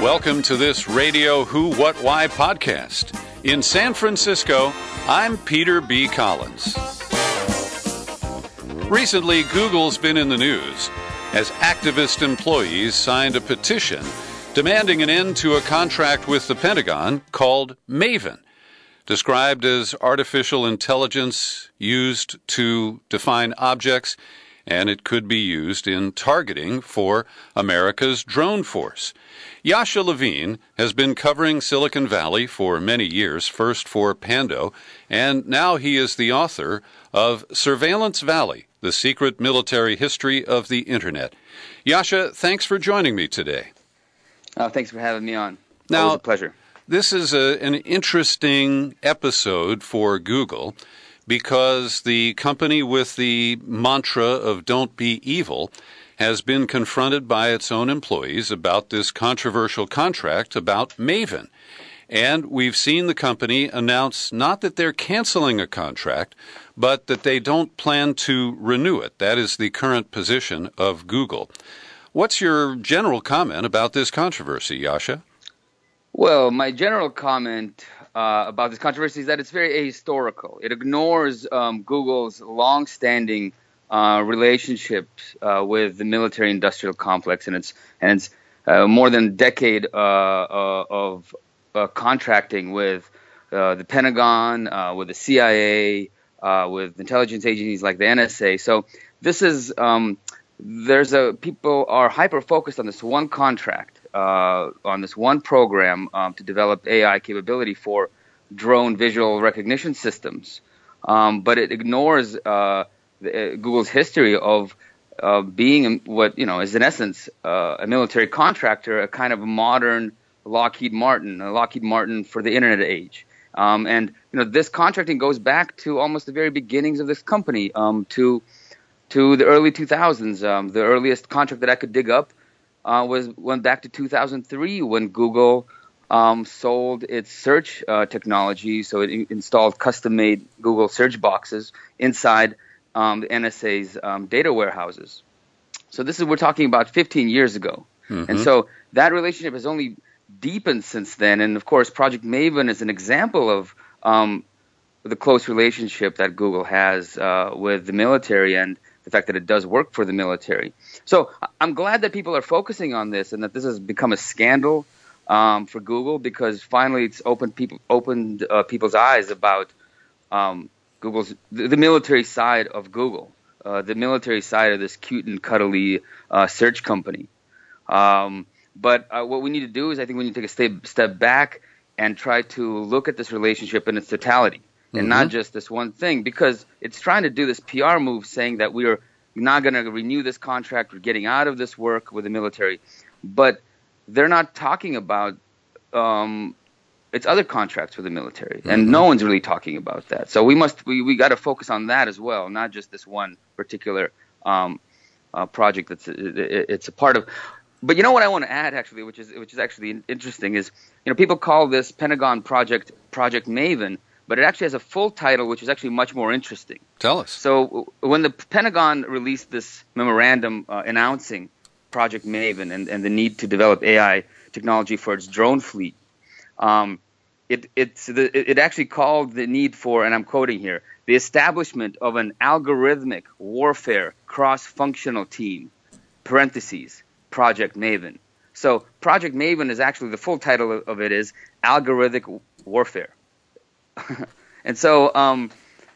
Welcome to this Radio Who, What, Why podcast. In San Francisco, I'm Peter B. Collins. Recently, Google's been in the news as activist employees signed a petition demanding an end to a contract with the Pentagon called Maven, described as artificial intelligence used to define objects, and it could be used in targeting for America's drone force. Yasha Levine has been covering Silicon Valley for many years, first for Pando, and now he is the author of Surveillance Valley, The Secret Military History of the Internet. Yasha, thanks for joining me today. Thanks for having me on. Now, always a pleasure. This is an interesting episode for Google because the company with the mantra of don't be evil has been confronted by its own employees about this controversial contract about Maven. And we've seen the company announce not that they're canceling a contract, but that they don't plan to renew it. That is the current position of Google. What's your general comment about this controversy, Yasha? Well, my general comment about this controversy is that it's very ahistorical. It ignores Google's long-standing relationships with the military-industrial complex, and it's more than a decade of contracting with the Pentagon, with the CIA, with intelligence agencies like the NSA. So this is people are hyper-focused on this one contract, on this one program to develop AI capability for drone visual recognition systems. But it ignores Google's history of being what, is in essence a military contractor, a kind of a modern Lockheed Martin for the internet age. And this contracting goes back to almost the very beginnings of this company, to the early 2000s. The earliest contract that I could dig up went back to 2003 when Google sold its search technology. So it installed custom-made Google search boxes inside the NSA's data warehouses. So we're talking about 15 years ago. Mm-hmm. And so that relationship has only deepened since then. And of course, Project Maven is an example of the close relationship that Google has with the military and the fact that it does work for the military. So I'm glad that people are focusing on this and that this has become a scandal for Google, because finally it's opened people's eyes about the military side of Google, the military side of this cute and cuddly search company. But what we need to do is I think we need to take a step back and try to look at this relationship in its totality. And not just this one thing, because it's trying to do this PR move saying that we are not going to renew this contract, we're getting out of this work with the military. But they're not talking about its other contracts with the military, and no one's really talking about that. So we got to focus on that as well, not just this one particular project it's a part of. But what I want to add, actually, which is actually interesting, is people call this Pentagon Project Maven, but it actually has a full title, which is actually much more interesting. Tell us. So when the Pentagon released this memorandum announcing Project Maven and the need to develop AI technology for its drone fleet, it actually called the need for, and I'm quoting here, the establishment of an algorithmic warfare cross-functional team, parentheses, Project Maven. So Project Maven is actually, the full title of it is Algorithmic Warfare. And so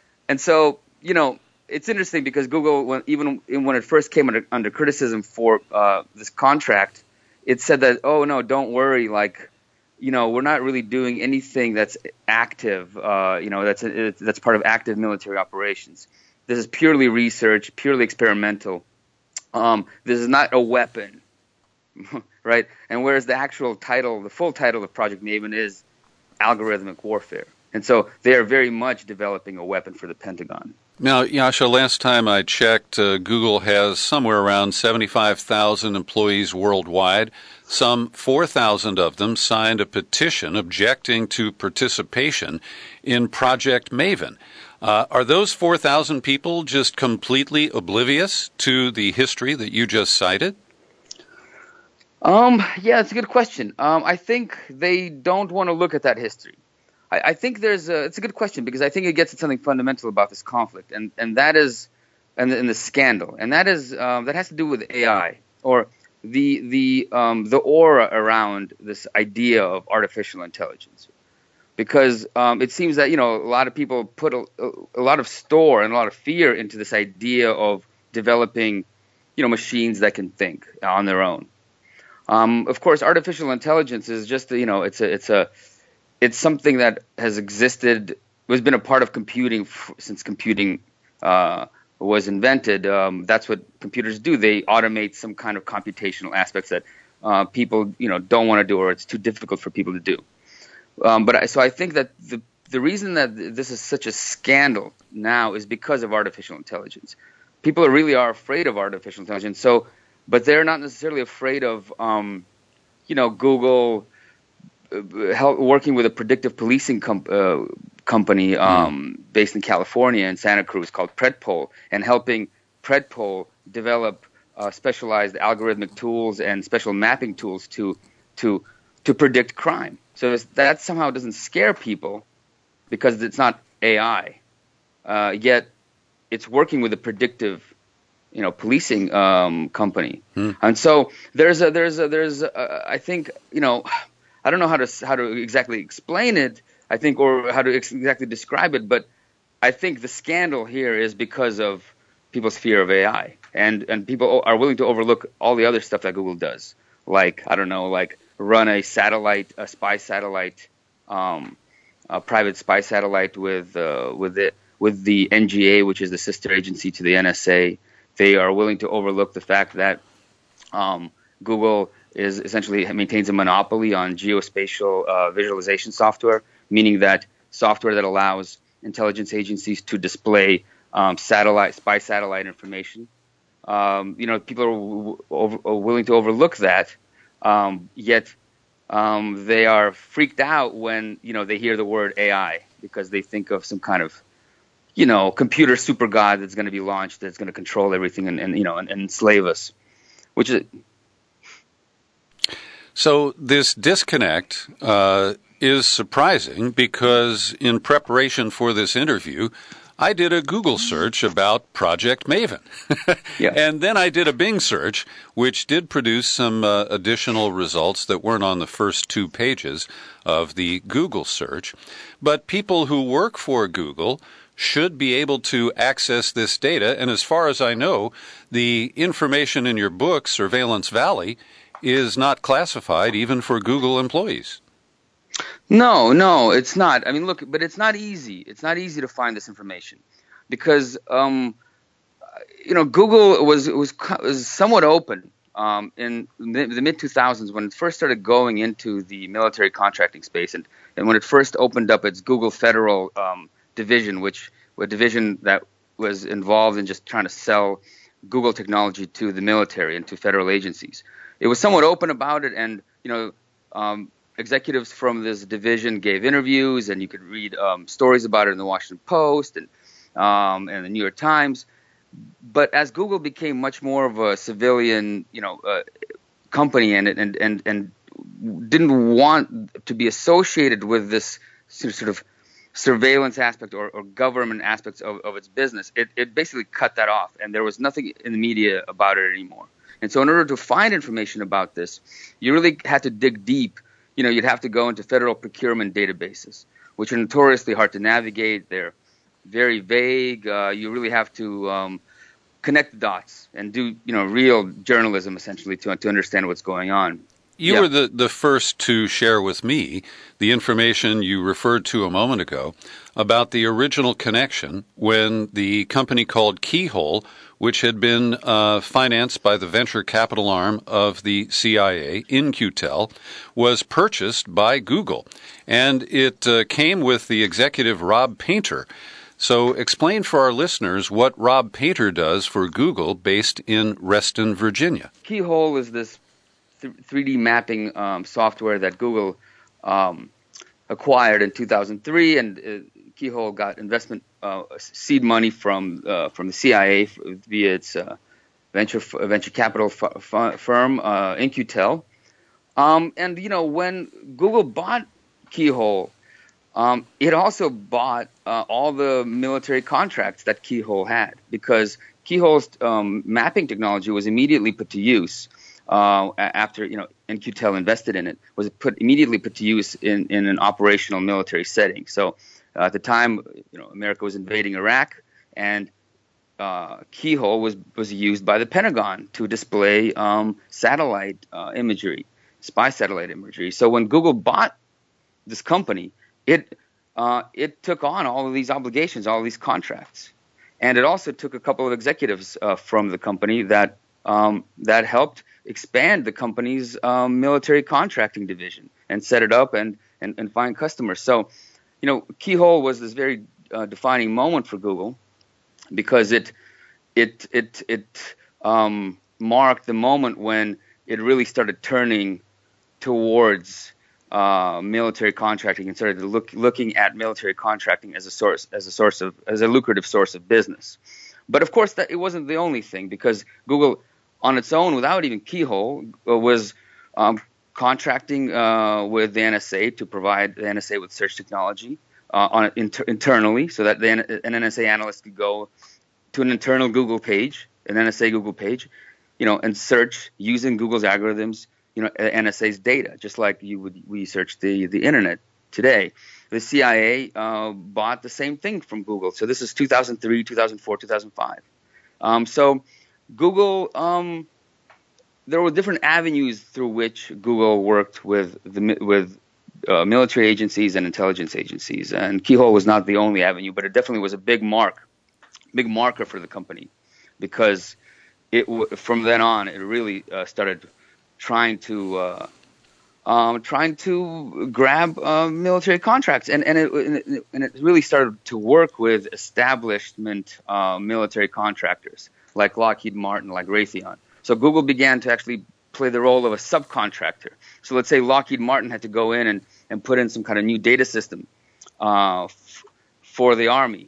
it's interesting because Google, when it first came under criticism for this contract, it said that, oh no, don't worry, we're not really doing anything that's active, that's part of active military operations. This is purely research, purely experimental. This is not a weapon, right? And whereas the full title of Project Maven is Algorithmic Warfare. And so they are very much developing a weapon for the Pentagon. Now, Yasha, last time I checked, Google has somewhere around 75,000 employees worldwide. Some 4,000 of them signed a petition objecting to participation in Project Maven. Are those 4,000 people just completely oblivious to the history that you just cited? Yeah, it's a good question. I think they don't want to look at that history. I think it's a good question because I think it gets at something fundamental about this conflict, and that is, and the scandal, and that is that has to do with AI or the aura around this idea of artificial intelligence. Because it seems that a lot of people put a lot of store and a lot of fear into this idea of developing machines that can think on their own. Of course, artificial intelligence is just it's something that has existed, has been a part of computing since computing was invented. That's what computers do. They automate some kind of computational aspects that people don't want to do, or it's too difficult for people to do. So I think that the reason that this is such a scandal now is because of artificial intelligence. People really are afraid of artificial intelligence. But they're not necessarily afraid of Google working with a predictive policing company based in California in Santa Cruz called Predpol, and helping Predpol develop specialized algorithmic tools and special mapping tools to predict crime. So that somehow doesn't scare people because it's not AI, yet it's working with a predictive policing company. And so there's I think I don't know how to exactly explain it, I think, or how to exactly describe it, but I think the scandal here is because of people's fear of AI, and people are willing to overlook all the other stuff that Google does, like run a spy satellite, a private spy satellite with the NGA, which is the sister agency to the NSA. They are willing to overlook the fact that Google essentially maintains a monopoly on geospatial visualization software, meaning that software that allows intelligence agencies to display spy satellite information. People are willing to overlook that, yet they are freaked out when they hear the word AI, because they think of some kind of computer super god that's going to be launched, that's going to control everything and enslave us, which is. So this disconnect is surprising because in preparation for this interview, I did a Google search about Project Maven. Yeah. And then I did a Bing search, which did produce some additional results that weren't on the first 2 pages of the Google search. But people who work for Google should be able to access this data. And as far as I know, the information in your book, Surveillance Valley, is not classified even for Google employees. No, it's not. I mean, look, but it's not easy. It's not easy to find this information because, Google was somewhat open in the mid 2000s when it first started going into the military contracting space, and when it first opened up its Google Federal division, a division that was involved in just trying to sell Google technology to the military and to federal agencies. It was somewhat open about it, and executives from this division gave interviews, and you could read stories about it in the Washington Post and the New York Times. But as Google became much more of a civilian, company, and didn't want to be associated with this sort of surveillance aspect or government aspects of its business, it basically cut that off, and there was nothing in the media about it anymore. And so in order to find information about this, you really had to dig deep. You'd have to go into federal procurement databases, which are notoriously hard to navigate. They're very vague. You really have to connect the dots and do, real journalism, essentially, to understand what's going on. You were the first to share with me the information you referred to a moment ago about the original connection when the company called Keyhole, which had been financed by the venture capital arm of the CIA, In-Q-Tel, was purchased by Google. And it came with the executive Rob Painter. So explain for our listeners what Rob Painter does for Google based in Reston, Virginia. Keyhole is this 3D mapping software that Google acquired in 2003, and Keyhole got investment seed money from the CIA via its venture capital firm In-Q-Tel, And when Google bought Keyhole, it also bought all the military contracts that Keyhole had, because Keyhole's mapping technology was immediately put to use after In-Q-Tel invested in it. Was immediately put to use in an operational military setting. So at the time, America was invading Iraq, and Keyhole was used by the Pentagon to display satellite imagery, spy satellite imagery. So when Google bought this company, it took on all of these obligations, all of these contracts, and it also took a couple of executives from the company that helped expand the company's military contracting division and set it up and find customers. So, Keyhole was this very defining moment for Google, because it marked the moment when it really started turning towards military contracting and started looking at military contracting as a lucrative source of business. But of course, that it wasn't the only thing, because Google, on its own, without even Keyhole, was contracting with the NSA to provide the NSA with search technology internally, so that an NSA analyst could go to an internal Google page, an NSA Google page, and search using Google's algorithms, NSA's data, just like we search the internet today. The CIA bought the same thing from Google. So this is 2003, 2004, 2005. So Google, there were different avenues through which Google worked with military agencies and intelligence agencies, and Keyhole was not the only avenue, but it definitely was a big marker for the company, because from then on it really started trying to grab military contracts, and it really started to work with establishment military contractors like Lockheed Martin, like Raytheon. So Google began to actually play the role of a subcontractor. So let's say Lockheed Martin had to go in and put in some kind of new data system for the Army,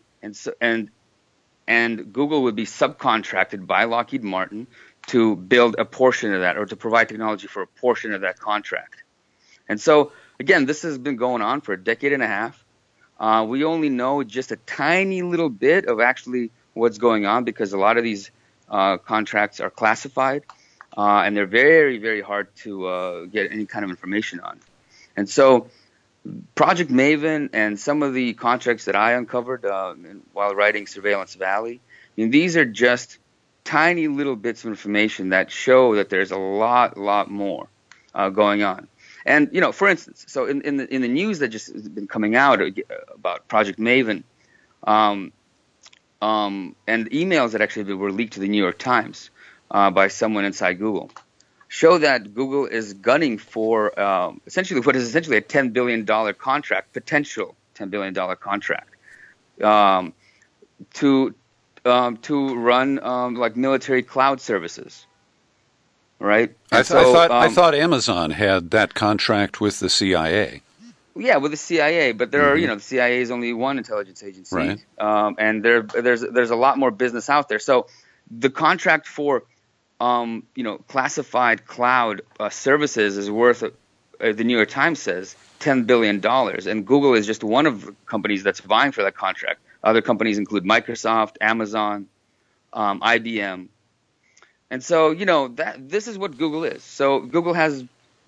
and Google would be subcontracted by Lockheed Martin to build a portion of that, or to provide technology for a portion of that contract. And so, again, this has been going on for a decade and a half. We only know just a tiny little bit of actually what's going on, because a lot of these contracts are classified, and they're very, very hard to get any kind of information on. And so Project Maven and some of the contracts that I uncovered while writing Surveillance Valley, these are just tiny little bits of information that show that there's a lot more going on. And for instance, so in the news that just has been coming out about Project Maven, and emails that actually were leaked to the New York Times by someone inside Google, show that Google is gunning for essentially what is essentially a $10 billion contract, potential $10 billion contract, to run like military cloud services, right? I thought Amazon had that contract with the CIA. Yeah, with the CIA, but there are the CIA is only one intelligence agency, right? And there's a lot more business out there. So the contract for classified cloud services is worth, the New York Times says, $10 billion, and Google is just one of the companies that's vying for that contract. Other companies include Microsoft, Amazon, IBM. And so, this is what Google is. So Google has,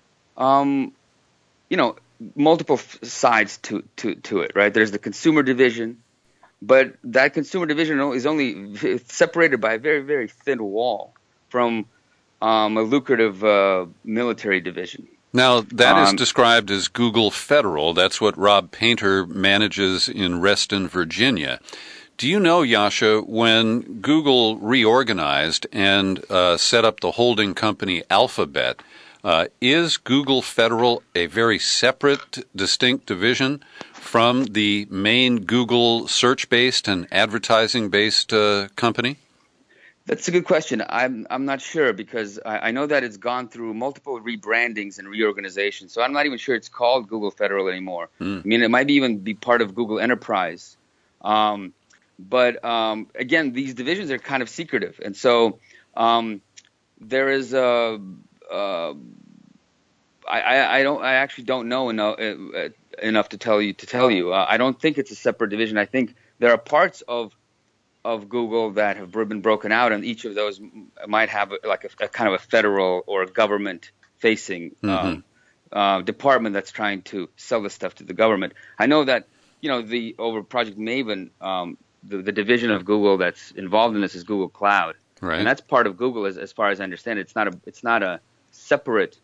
multiple sides to it, right? There's the consumer division, but that consumer division is only separated by a very, very thin wall from a lucrative military division. Now, that is described as Google Federal. That's what Rob Painter manages in Reston, Virginia. Do you know, Yasha, when Google reorganized and set up the holding company Alphabet, is Google Federal a very separate, distinct division from the main Google search-based and advertising-based company? That's a good question. I'm not sure, because I know that it's gone through multiple rebrandings and reorganizations. So I'm not even sure it's called Google Federal anymore. I mean, it might even be part of Google Enterprise. But again, these divisions are kind of secretive. And so there is I actually don't know enough to tell you. I don't think it's a separate division. I think there are parts of Google that have been broken out, and each of those might have like a kind of a federal or government facing department that's trying to sell this stuff to the government. I know that over Project Maven, the division of Google that's involved in this is Google Cloud, right? And that's part of Google as far as I understand it. It's not a separate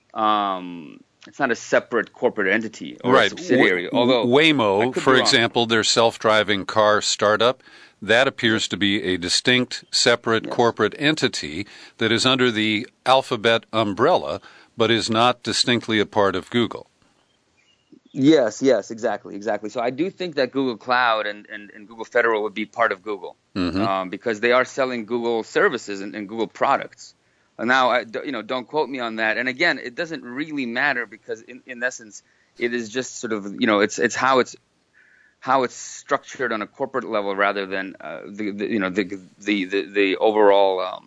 corporate entity or a subsidiary. Although Waymo, for example, their self-driving car startup, that appears to be a distinct, separate corporate entity that is under the Alphabet umbrella, but is not distinctly a part of Google. Yes, exactly. So I do think that Google Cloud and Google Federal would be part of Google because they are selling Google services and Google products. Now, don't quote me on that. And again, it doesn't really matter because in essence, it is just sort of, it's how it's structured on a corporate level rather than the overall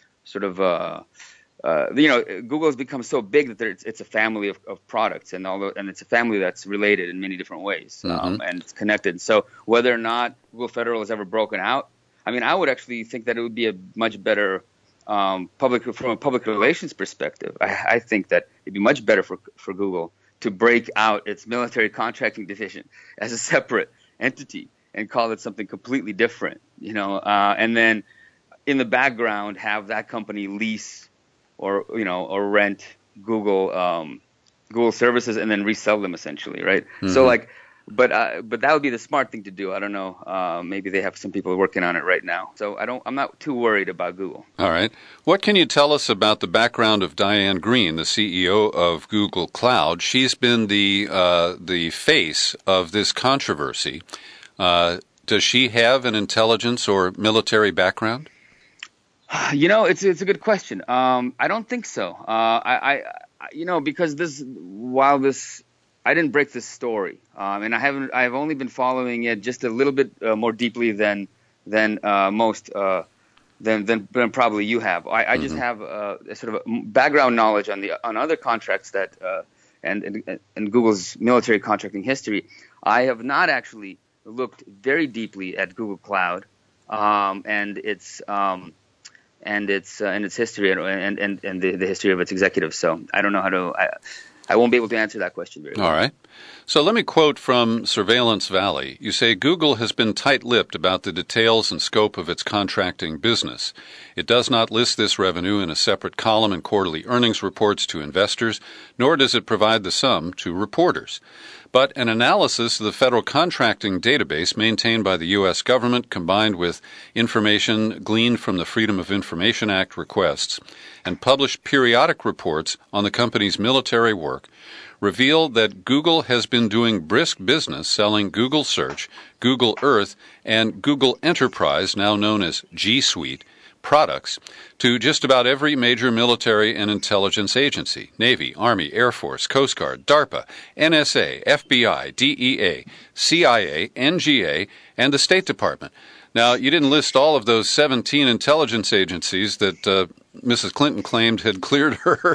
Google has become so big that it's a family of products, and it's a family that's related in many different ways, and it's connected. So whether or not Google Federal is ever broken out, I mean, I would actually think that it would be a much better from a public relations perspective. I think that it'd be much better for Google to break out its military contracting division as a separate entity and call it something completely different, and then in the background have that company lease or rent Google services and then resell them essentially, right? So but that would be the smart thing to do. I don't know. Maybe they have some people working on it right now. So I'm not too worried about Google. All right. What can you tell us about the background of Diane Greene, the CEO of Google Cloud? She's been the face of this controversy. Does she have an intelligence or military background? It's a good question. I don't think so. Because I didn't break this story, and I've only been following it just a little bit more deeply than most than probably you have. I just have a sort of a background knowledge on other contracts that and Google's military contracting history. I have not actually looked very deeply at Google Cloud and its history and the history of its executives. So I don't know how to. I won't be able to answer that question very well. All right. So let me quote from Surveillance Valley. You say Google has been tight-lipped about the details and scope of its contracting business. It does not list this revenue in a separate column in quarterly earnings reports to investors, nor does it provide the sum to reporters. But an analysis of the federal contracting database maintained by the U.S. government, combined with information gleaned from the Freedom of Information Act requests and published periodic reports on the company's military work, reveal that Google has been doing brisk business selling Google Search, Google Earth, and Google Enterprise, now known as G Suite, products to just about every major military and intelligence agency: Navy, Army, Air Force, Coast Guard, DARPA, NSA, FBI, DEA, CIA, NGA, and the State Department. Now, you didn't list all of those 17 intelligence agencies that Mrs. Clinton claimed had cleared her,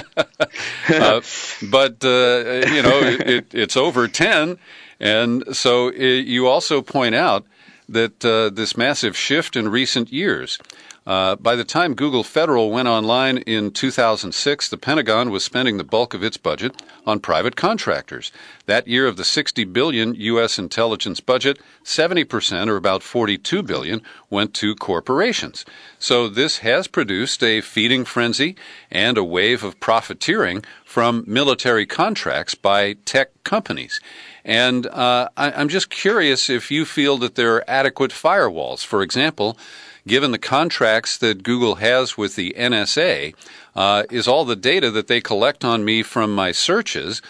but it's over 10, and so you also point out that this massive shift in recent years. By the time Google Federal went online in 2006, the Pentagon was spending the bulk of its budget on private contractors. That year, of the $60 billion U.S. intelligence budget, 70%, or about $42 billion, went to corporations. So this has produced a feeding frenzy and a wave of profiteering from military contracts by tech companies. And I'm just curious if you feel that there are adequate firewalls. For example, given the contracts that Google has with the NSA, is all the data that they collect on me from my searches,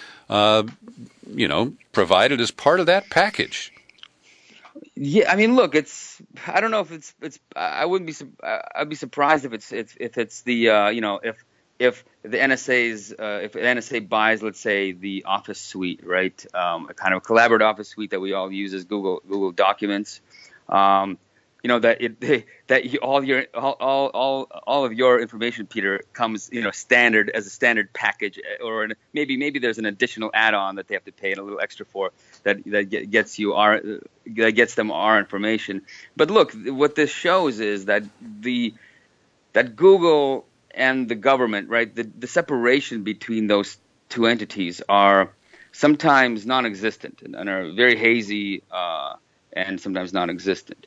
provided as part of that package? Yeah, I mean, look, I don't know if it's. I'd be surprised if it's the if the NSA buys, let's say, the Office suite, right? A kind of collaborative Office suite that we all use as Google Documents. all of your information, Peter, comes standard as a standard package, or maybe there's an additional add-on that they have to pay a little extra for that gets them our information. But look, what this shows is that Google and the government, right, the separation between those two entities are sometimes non-existent and are very hazy and sometimes non-existent.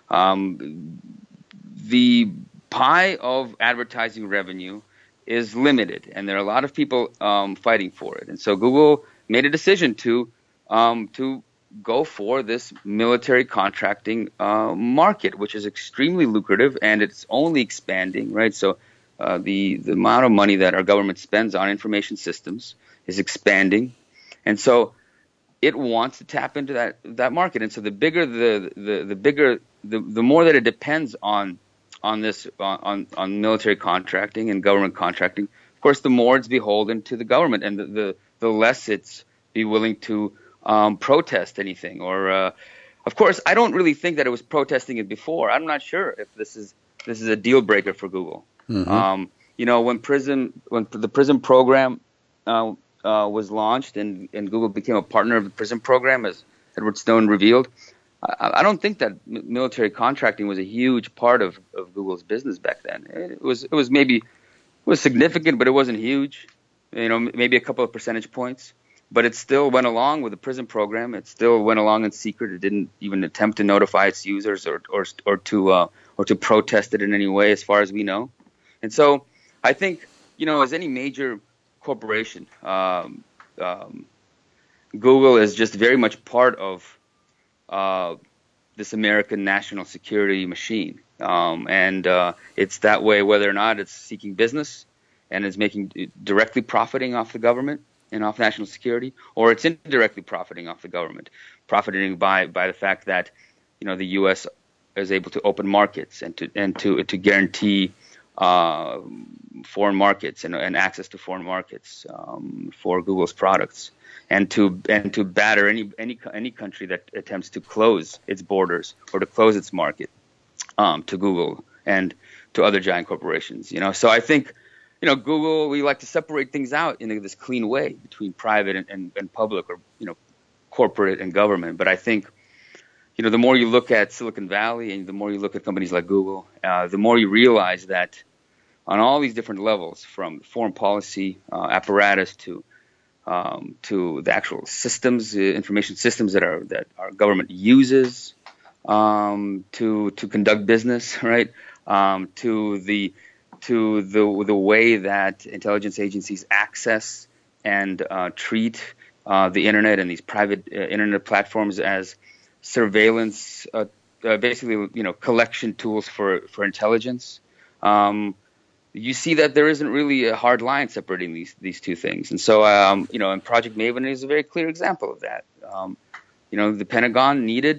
The pie of advertising revenue is limited, and there are a lot of people fighting for it. And so Google made a decision to go for this military contracting market, which is extremely lucrative, and it's only expanding, right? So the amount of money that our government spends on information systems is expanding, and so it wants to tap into that market. And so the bigger the more that it depends on military contracting and government contracting, of course, the more it's beholden to the government, and the less it's be willing to protest anything. Or, of course, I don't really think that it was protesting it before. I'm not sure if this is a deal breaker for Google. Mm-hmm. When the PRISM program was launched and Google became a partner of the PRISM program, as Edward Snowden revealed, I don't think that military contracting was a huge part of Google's business back then. It was significant, but it wasn't huge. Maybe a couple of percentage points. But it still went along with the PRISM program. It still went along in secret. It didn't even attempt to notify its users or to protest it in any way, as far as we know. And so I think, as any major corporation, Google is just very much part of this American national security machine. And it's that way whether or not it's seeking business and is directly profiting off the government and off national security, or it's indirectly profiting off the government, profiting by the fact that the U.S. is able to open markets and to guarantee foreign markets and access to foreign markets for Google's products, and to batter any country that attempts to close its borders or to close its market to Google and to other giant corporations. So I think Google, we like to separate things out in this clean way between private and public, or corporate and government. But I think the more you look at Silicon Valley and the more you look at companies like Google, the more you realize that on all these different levels, from foreign policy apparatus to the actual systems, information systems that our government uses to conduct business, right? To the way that intelligence agencies access and treat the internet and these private internet platforms as surveillance, basically, collection tools for intelligence. You see that there isn't really a hard line separating these two things. And so, and Project Maven is a very clear example of that. The Pentagon needed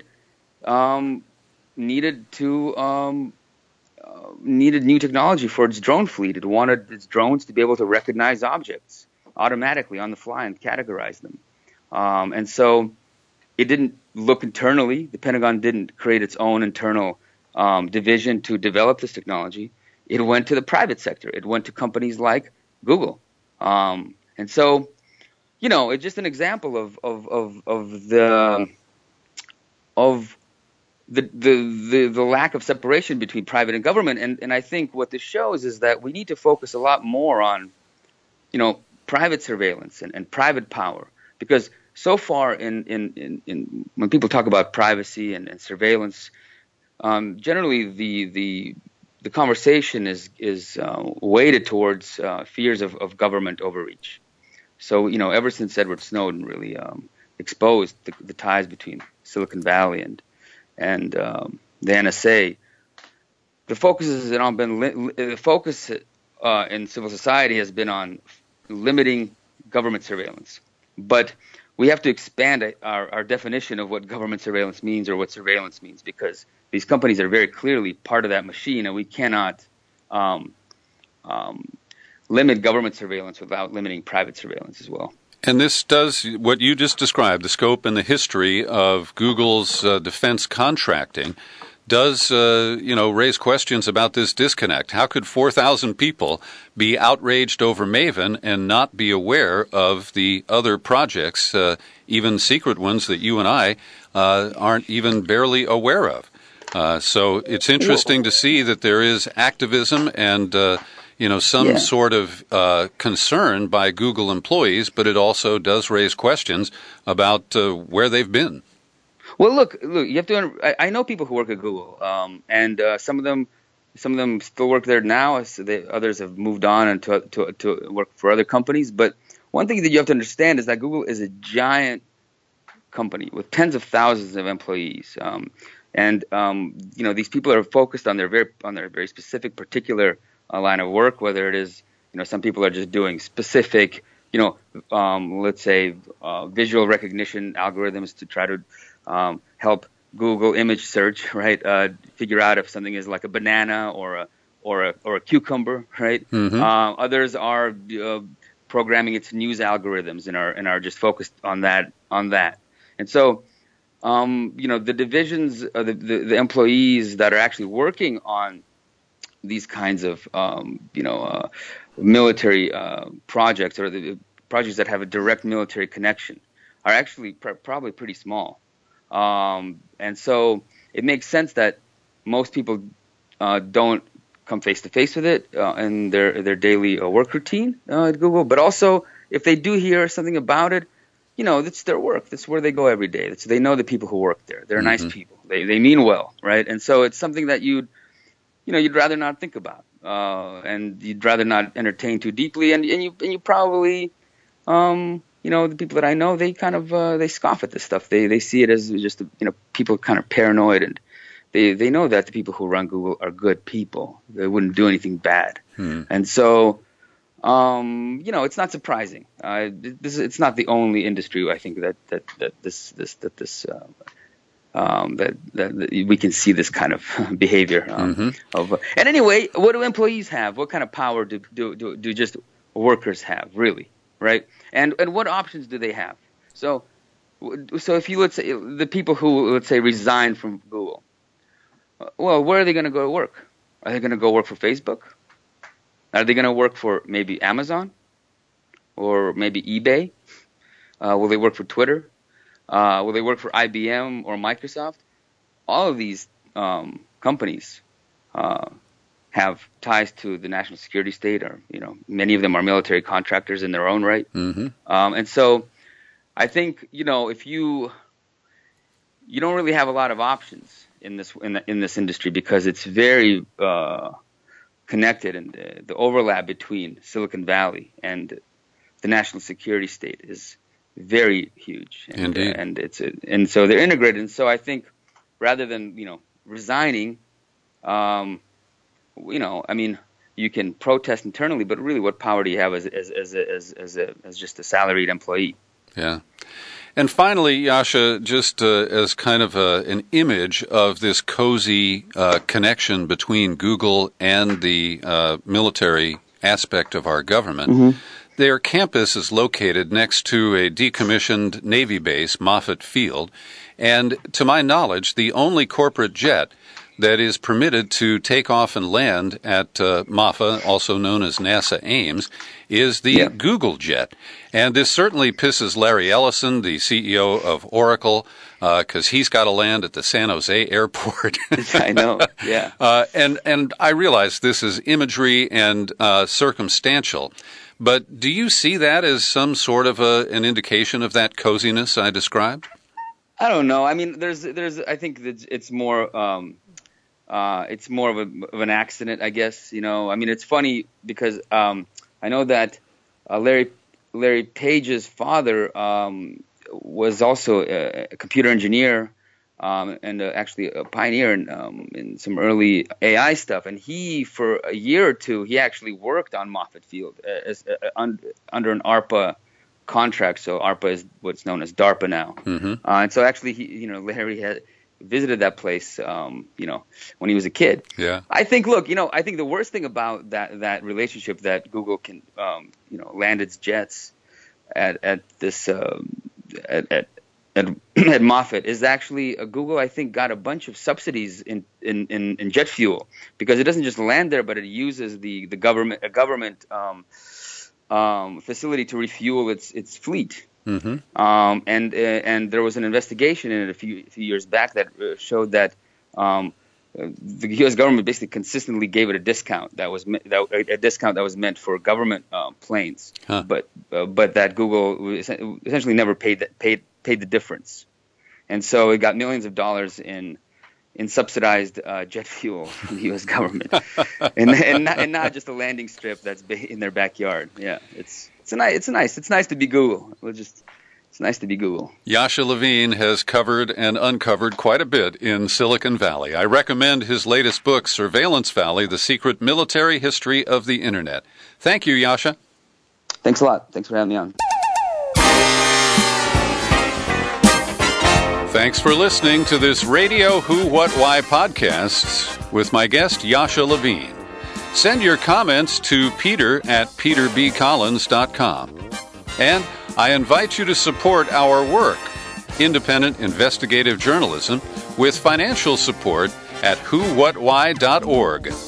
new technology for its drone fleet. It wanted its drones to be able to recognize objects automatically on the fly and categorize them. And so it didn't look internally. The Pentagon didn't create its own internal division to develop this technology. It went to the private sector. It went to companies like Google. And so, it's just an example of the lack of separation between private and government. And I think what this shows is that we need to focus a lot more on, private surveillance and private power, because so far in when people talk about privacy and surveillance, generally the conversation is weighted towards fears of government overreach. So, ever since Edward Snowden really exposed the ties between Silicon Valley and the NSA, the focus in civil society has been on limiting government surveillance. But we have to expand our definition of what government surveillance means, or what surveillance means, because these companies are very clearly part of that machine, and we cannot limit government surveillance without limiting private surveillance as well. And this does what you just described, the scope and the history of Google's defense contracting. does raise questions about this disconnect. How could 4,000 people be outraged over Maven and not be aware of the other projects, even secret ones that you and I aren't even barely aware of? So it's interesting to see that there is activism and some sort of concern by Google employees, but it also does raise questions about where they've been. Well, look, you have to. I know people who work at Google, and some of them still work there now. Others have moved on and to work for other companies. But one thing that you have to understand is that Google is a giant company with tens of thousands of employees, and these people are focused on their very specific, particular line of work. Whether it is, some people are just doing specific, let's say, visual recognition algorithms to try to help Google image search, right? Figure out if something is like a banana or a cucumber, right? Mm-hmm. Others are programming its news algorithms and are just focused on that. And so, the divisions, the employees that are actually working on these kinds of military projects or the projects that have a direct military connection are actually probably pretty small. And so it makes sense that most people don't come face to face with it in their daily work routine at Google. But also, if they do hear something about it, it's their work. That's where they go every day. They know the people who work there. They're nice people. They mean well, right? And so it's something that you'd rather not think about, and you'd rather not entertain too deeply. And you probably the people that I know, they kind of they scoff at this stuff. They see it as just people kind of paranoid, and they know that the people who run Google are good people. They wouldn't do anything bad, and so it's not surprising. It's not the only industry I think that we can see this kind of behavior. And anyway, what do employees have? What kind of power do just workers have, really? Right, and what options do they have? So if you, let's say, the people who, let's say, resign from Google, well, where are they going to go to work? Are they going to go work for Facebook? Are they going to work for maybe Amazon or maybe eBay? Will they work for Twitter? Will they work for IBM or Microsoft? All of these companies have ties to the national security state, or many of them are military contractors in their own right. And so I think if you don't really have a lot of options in this industry, because it's very connected, and the overlap between Silicon Valley and the national security state is very huge, and so they're integrated. And so I think rather than resigning, you can protest internally, but really, what power do you have as just a salaried employee? Yeah. And finally, Yasha, just as kind of an image of this cozy connection between Google and the military aspect of our government, their campus is located next to a decommissioned Navy base, Moffett Field, and to my knowledge, the only corporate jet that is permitted to take off and land at MAFA, also known as NASA Ames, is the Google jet. And this certainly pisses Larry Ellison, the CEO of Oracle, because he's got to land at the San Jose airport. I know, yeah. And I realize this is imagery and circumstantial, but do you see that as some sort of an indication of that coziness I described? I don't know. I mean, there's. I think that it's more of an accident, I guess. I mean, it's funny because I know that Larry Page's father was also a computer engineer and actually a pioneer in some early AI stuff. And he, for a year or two, he actually worked on Moffett Field under an ARPA contract. So ARPA is what's known as DARPA now. And so actually, Larry had visited that place, when he was a kid. Yeah. I think, I think the worst thing about that relationship, that Google can, land its jets at this, at at Moffett is actually Google, I think, got a bunch of subsidies in jet fuel, because it doesn't just land there, but it uses a government facility to refuel its fleet. Mm-hmm. And there was an investigation in it a few years back that showed that the U.S. government basically consistently gave it a discount a discount that was meant for government planes, but that Google essentially never paid the difference, and so it got millions of dollars in subsidized jet fuel from the U.S. government, and not just a landing strip that's in their backyard. Yeah, it's nice to be Google. It's nice to be Google. Yasha Levine has covered and uncovered quite a bit in Silicon Valley. I recommend his latest book, Surveillance Valley: The Secret Military History of the Internet. Thank you, Yasha. Thanks a lot. Thanks for having me on. Thanks for listening to this Radio Who, What, Why podcast with my guest, Yasha Levine. Send your comments to peter@peterbcollins.com. And I invite you to support our work, independent investigative journalism, with financial support at whowhatwhy.org.